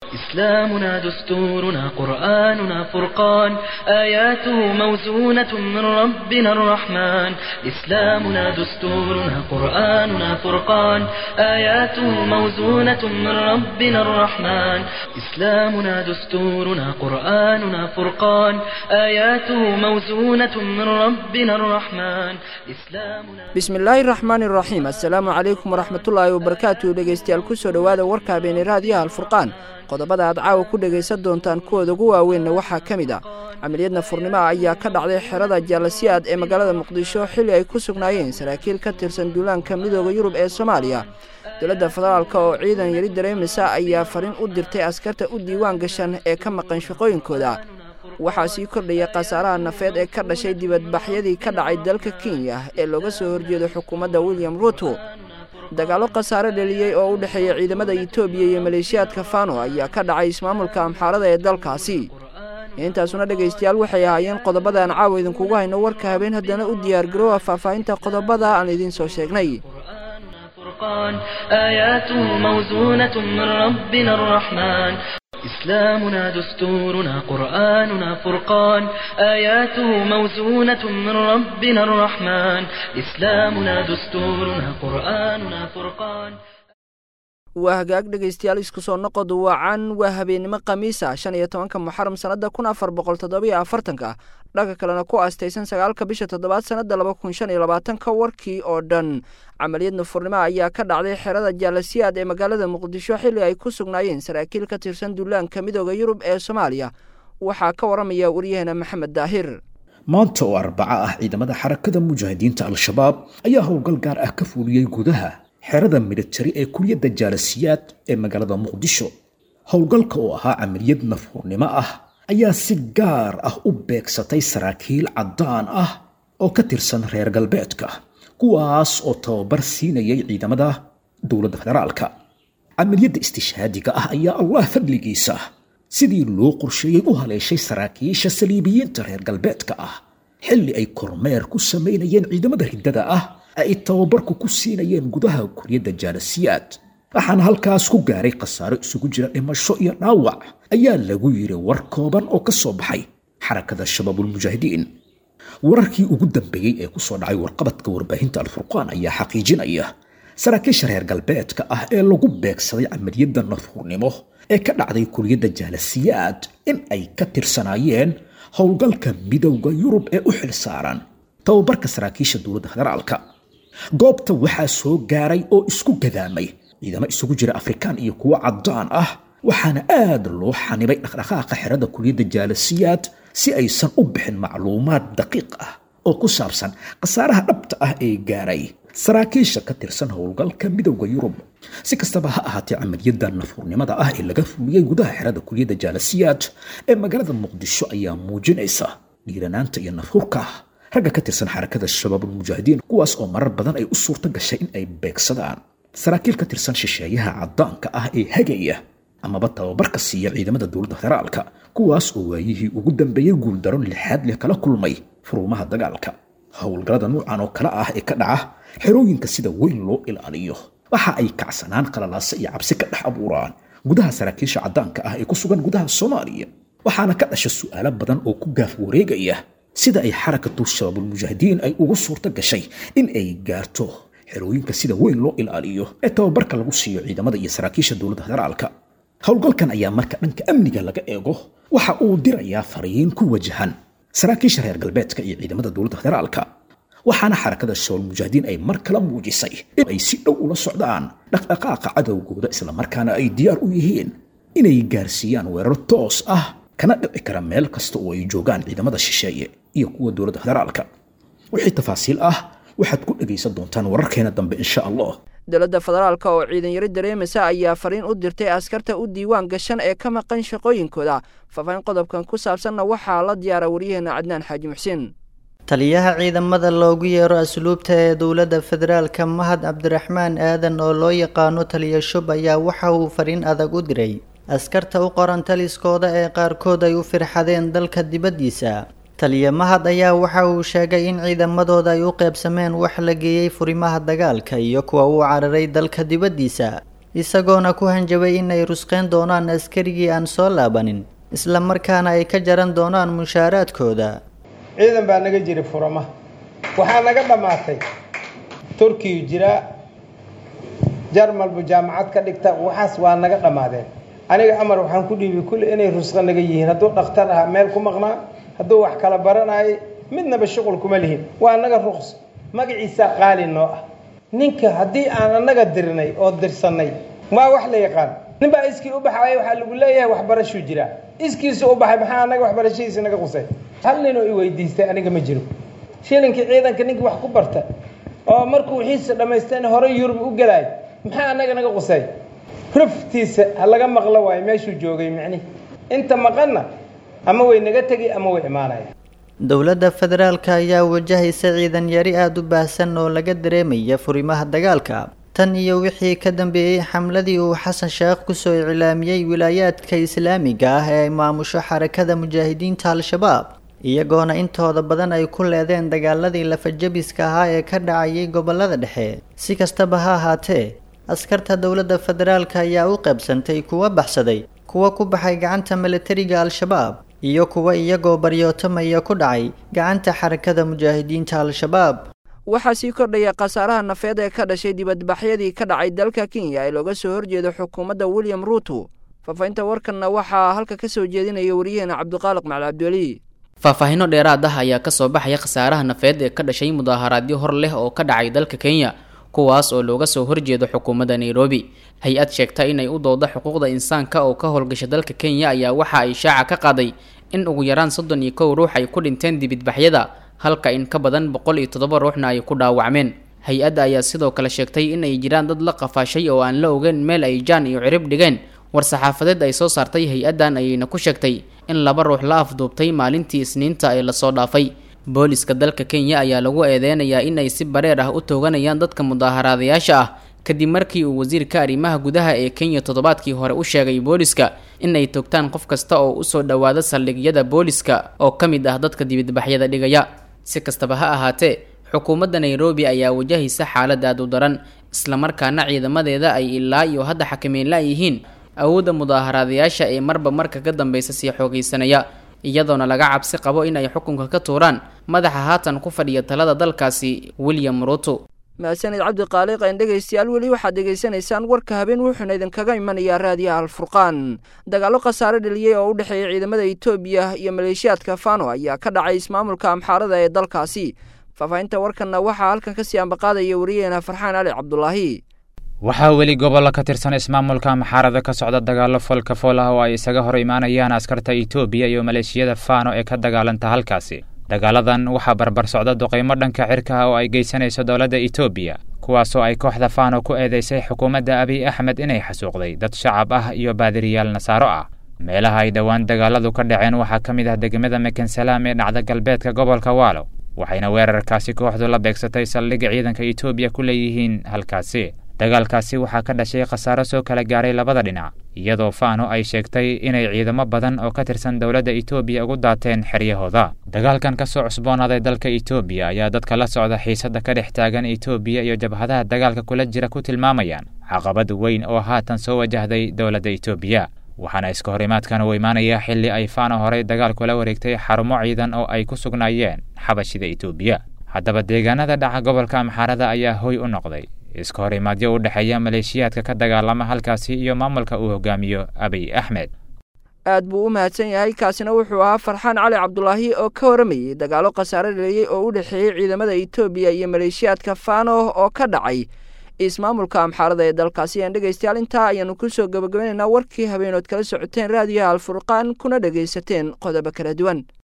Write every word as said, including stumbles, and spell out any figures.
إسلامنا دستورنا قرآننا فرقان آياته موزونة من ربنا الرحمن إسلامنا دستورنا قرآننا فرقان آياته موزونة من ربنا الرحمن إسلامنا دستورنا قرآننا فرقان آياته موزونة من ربنا الرحمن إسلامنا بسم الله الرحمن الرحيم السلام عليكم ورحمة الله وبركاته dhegeystayaal ku soo dhawaada warka habeen raadiyaha Al-Furqaan qodobada aad caawa ku dhageysan doontaan kuwada ugu waaweyn waxa kamid ah amaliyadna furnimo ayaa ka dhacday xerada Jaalasiyaad ee magaalada Muqdisho xilli ay ku sugnaayeen saraakiil ka tirsan duulaanka midowga Yurub ee Soomaaliya dowladda federaalka oo ciidan yari dareemisa ayaa farin u dirtay askarta u diiwaan gashan ee ka maqan shaqooyinkooda waxaa sii kordhaya qasaaraha nafeed ee ka dhashay dibadbaxyadii ka dhacay dalka Kenya ee looga soo horjeedo xukuumadda William Ruto dagaalo qasaare dhaliyay oo u dhaxeeya ciidamada Itoobiya iyo Maleeshiyaadka Fano ayaa ka dhacay ismaamulka Amxaarada ee dalkaasi intaasuna dhageystayaal waxay ahaayeen qodobada aan caawa idin kugu hayno warka habeen haddana u diyaar garoow faafahinta qodobada aan idin soo sheegnay آياته موزونة من ربنا الرحمن إسلامنا دستورنا قرآننا فرقان آياته موزونة من ربنا الرحمن إسلامنا دستورنا قرآننا فرقان وهجاك dhageystayaal isku soo noqod wacan waa habeenimo Khamiisa shan iyo tobanka Muharram sanada kun afar boqol toddoba iyo afartan dhaga kalena ku aastaysan sagaalka bisha toddobaad sanada laba kun shan iyo labaatan warkii oo dhan amaliyadna furnimo ayaa ka dhacday xerada Jaalasiyaad ee magaalada Muqdisho xilli ay ku sugnaayeen saraakiil ka tirsan duulaanka midowga Yurub ee Soomaaliya waxa ka waramaya wariyahana Maxamed Daahir maanta oo arbaca ah ciidamada xarakada mujaahidiinta al-shabaab ayaa howlgal gaar ah ka fuuliyay gudaha xerada military ee kuliyadda Jaalasiyaad ee magaalada Muqdisho howlgalka oo ahaa amaliyad nafurnimo ah ayaa si gaar ah u beegsatay saraakiil cadaan ah oo ka tirsan reer galbeedka kuwaas oo tababar siinayay ciidamada dowladda federaalka amaliyadda istishhaadiga ah ayaa Allah fadligiisa sidii loo qorsheeyay u haleeshay saraakiisha saliibiyiinta reer galbeedka ah xilli ay kormeer ku sameynayeen ciidamada riddada ah ay tababarku ku siinayeen gudaha kuliyadda Jaalasiyaad waxaan halkaas ku gaaray qasaaro isugu jira dhimasho iyo dhaawac ayaa lagu yiri war kooban oo ka soo baxay xarakada shabaabul mujaahidiin wararkii ugu dambeeyay ee ku soo dhacay warqabadka warbaahinta Al-Furqaan ayaa xaqiijinaya saraakiisha reer galbeedka ah ee lagu beegsaday amaliyadda nafurnimo ee ka dhacday kuliyadda Jaalasiyaad in ay ka tirsanaayeen howlgalka midowga Yurub ee u xilsaaran tababarka saraakiisha dowladda federaalka goobta waxaa soo gaaray oo isku gadaamay ciidamo isugu jira Afrikaan iyo kuwa cadaan ah waxaana aad loo xanibay dhaqdhaqaaqa xerada kuliyadda Jaalasiyaad si aysan u bixin macluumaad daqiiq ah oo ku saabsan qasaaraha dhabta ah ee gaaray saraakiisha ka tirsan howlgalka midowga Yurub si kastaba ha ahaatee amaliyadda nafurnimada ah ee laga fuliyay gudaha xerada kuliyadda Jaalasiyaad ee magaalada Muqdisho ayaa muujinaysa dhiiranaanta iyo nafurka ragga ka tirsan xarakada shabaabul mujaahidiin kuwaas oo marar badan ay u suurta gashay in ay beegsadaan saraakiil ka tirsan shisheeyaha cadaanka ah ee hagaya amaba tababarka siiya ciidamada dowladda federaalka kuwaas oo waayihii ugu dambeeyay guuldaron lixaad leh kala kulmay furumaha dagaalka howlgalada noocan oo kala ah ee ka dhaca xerooyinka sida weyn loo ilaaliyo waxa ay kacsanaan qalalaasa iyo cabsi ka dhex abuuraan gudaha saraakiisha cadaanka ah ee ku sugan gudaha Soomaaliya waxaana ka dhashay su'aalo badan oo ku gaaf wareegaya sida ay xarakatu shabaabul mujaahidiin ay ugu suurta gashay in ay gaarto xerooyinka sida weyn loo ilaaliyo ee tababarka lagu siiyo ciidamada iyo saraakiisha dowladda federaalka howlgalkan ayaa marka dhanka amniga laga eego waxa uu dirayaa fariin ku wajahan saraakiisha reer galbeedka iyo ciidamada dowladda federaalka waxaana xarakada shabaabul mujaahidiin ay mar kale muujisay in ay si dhow ula socdaan dhaqdhaqaaqa cadowgooda isla markaana ay diyaar u yihiin inay gaarsiiyaan weerar toos ah kana dhici kara meel kasta oo ay joogaan ciidamada shisheeye iyo kuwa dowladda federaalka wixii tafaasiil ah waxaad ku dhageysan doontaan wararkeena dambe insha Allah dowladda federaalka oo ciidan yari dareemisa ayaa fariin u dirtay askarta u diiwaan gashan ee ka maqan shaqooyinkooda faafayn qodobkan ku saabsanna waxaa la diyaara wariyahana Cadnaan Xaaji Muxsin taliyaha ciidamada loogu yeero asluubta ee dowladda federaalka Mahad Cabdiraxmaan Aadan oo loo yaqaano taliya shub ayaa waxa uu fariin adag u diray askarta u qoran taliskooda ee qaarkood ay u firxadeen dalka dibaddiisa taliya Mahad ayaa waxa uu sheegay in ciidamadooda ay u qaybsameen wax la geeyay furimaha dagaalka iyo kuwa uu cararay dalka dibaddiisa isagoona ku hanjabay inay rusqeyn doonaan askarigii aan soo laabanin isla markaana ay ka jaran doonaan mushaaraadkooda. ciidan baa naga jiray furama waxaa naga dhamaatay Turkiga jira Jarmal bu jaamacad ka dhigta waxaas waa naga dhamaadeen aniga amar waxaan ku dhiibay kulli inay rusqa naga yihiin hadduu dhakhtar ah meel ku maqnaa hadduu wax kala baranay midnaba shaqul kuma lihin waa naga ruqs magaciisa qaali noo ah ninka haddii aan anaga dirnay oo dirsanay ma wax la yaqaan ninba iskii u baxay waxa lagu leeyahay waxbarasho jira iskiisu u baxay maxaa anaga waxbarashadiisa naga qusay hal nin oo i weydiistay aniga ma jiro shilinka ciidanka ninka wax ku barta oo markuu xiisa dhameysteen hore Yurub u galay maxaa anaga naga qusay ruftiisa laga maqlo way meeshuu joogay macni inta maqana ama way naga tagay ama way imaanayaan. dowladda federaalka ayaa wajahaysa ciidan yari aad u baahsan oo laga dareemaya furimaha dagaalka tan iyo wixii ka dambeeyay xamladii uu Xasan Sheekh ku soo iclaamiyay wilaayaadka islaamiga ah ee maamusho xarakada mujaahidiinta al-shabaab iyagoona intooda badan ay ku leedeen dagaaladii lafajabiska ahaa ee ka dhacayay gobolada dhexe. si kastaba ha ahaatee askarta dowladda federaalka ayaa u qaybsantay kuwa baxsaday kuwa ku baxay gacanta militariga al-shabaab iyo kuwa iyagoo baryootamaya ku dhacay gacanta xarakada mujaahidiinta al-shabaab. waxaa sii kordhaya khasaaraha nafeed ee ka dhashay dibadbaxyadii ka dhacay dalka Kenya ee looga soo horjeedo xukuumadda William Ruto. faafahinta warkanna waxaa halka ka soo jeedinaya wariyaheena Cabdiqaaliq Macali Abduwali. faahfaahinno dheeraad ah ayaa ka soo baxaya khasaaraha nafeed ee ka dhashay mudaharaadyo hor leh oo ka dhacay dalka Kenya kuwaas oo looga soo horjeedo xukuumadda Nairobi. hay-ad sheegta inay u doodo xuquuqda insaanka oo ka howlgasha dalka Kenya ayaa waxa ay shaaca ka qaaday in ugu yaraan soddon iyo kow ruux ay ku dhinteen dibadbaxyada halka in ka badan boqol iyo toddoba ruuxna ay ku dhaawacmeen. hay-adda ayaa sidoo kale sheegtay in ay jiraan dad la qafaashay oo aan la ogeyn meel ay jaan iyo cirib dhigeen. war-saxaafadeed ay soo saartay hay-addan ayayna ku sheegtay in laba ruux la afduubtay maalintii Isniinta ee la soo dhaafay. booliska dalka Kenya ayaa lagu eedeynayaa in ay si bareer ah u tooganayaan dadka mudaharaadayaasha ah kadib markii uu wasiirka arrimaha gudaha ee Kenya toddobaadkii hore u sheegay booliska in ay toogtaan qof kasta oo u soo dhawaada saldhigyada booliska oo ka mid ah dadka dibadbaxyada dhigaya. si kastaba ha ahaatee xukuumadda Nairobi ayaa wajahaysa xaalad aad u daran isla markaana ciidamadeeda ay ilaa iyo hadda xakameyn la yihiin awoodda mudaharaadayaasha ee marba marka ka dambaysa sii xoogaysanaya iyadoona laga cabsi qabo in ay xukunka ka tuuraan madaxa haatan ku fadhiya talada dalkaasi William Ruto. maasanid Cabdiqaaliq aan dhageystayaal wali waxaad dhageysanaysaan warka habeen wuxuuna idinkaga imanayaa raadiyaha Al-Furqaan. dagaalo khasaare dhaliyay oo u dhexeeya ciidamada Itoobiya iyo maleeshiyaadka Fano ayaa ka dhacay ismaamulka Amxaarada ee dalkaasi. faafahinta warkanna waxaa halkan ka sii ambaqaadaya wariyaheena Farxaan Ali Cabdullaahi. waxaa weli gobollo ka tirsan ismaamulka Amxaarada ka socda dagaalo folka fool ah oo ay isaga hor imaanayaan askarta Itoobiya iyo maleeshiyada Fano ee ka dagaalanta halkaasi. dagaaladan waxaa barbar socda duqeymo dhanka cirka ah oo ay geysanayso dowladda Itoobiya kuwaasoo ay kooxda Fano ku eedeysay xukuumadda Abiy Ahmed inay xasuuqday dad shacab ah iyo baadiriyaal Nasaaro ah. meelaha ay dhowaan dagaaladu ka dhaceen waxaa ka mid ah degmada Mekensalaam ee dhacda galbeedka gobolka Waalo waxayna weerarkaasi kooxdu la beegsatay saldhigga ciidanka Itoobiya ku leeyihiin halkaasi. dagaalkaasi waxaa ka dhashay khasaaro soo kala gaaray labada dhinac iyadoo Fano ay sheegtay inay ciidamo badan oo ka tirsan dowladda Itoobiya ugu daateen xeryahooda. dagaalkan ka soo cusboonaaday dalka Itoobiya ayaa dadka la socda xiisadda ka dhex taagan Itoobiya iyo jabhadaha dagaalka kula jira ku tilmaamayaan caqabad weyn oo haatan soo wajahday dowladda Itoobiya. waxaana iska horimaadkan u imaanaya xilli ay Fano horey dagaal kula wareegtay xarumo ciidan oo ay ku sugnaayeen xabashida Itoobiya. haddaba deegaanada dhaca gobolka Amxaarada ayaa hoy u noqday iska horimaadyo u dhexeeya maleeshiyaadka ka dagaalama halkaasi iyo maamulka uu hogaamiyo Abiy Ahmed. aad buu u mahadsan yahay kaasina wuxuu ahaa Farxaan Ali Cabdullaahi oo ka waramayay dagaalo khasaare dhaliyay oo u dhexeeyay ciidamada Itoobiya iyo maleeshiyaadka Fano oo ka dhacay ismaamulka Amxaarada ee dalkaasi. aan dhageystayaal intaa ayaanu ku soo gabagabaynaynaa warkii habeenood kala socoteen raadiyaha Al-Furqaan kuna dhageysateen qodobo kala duwan.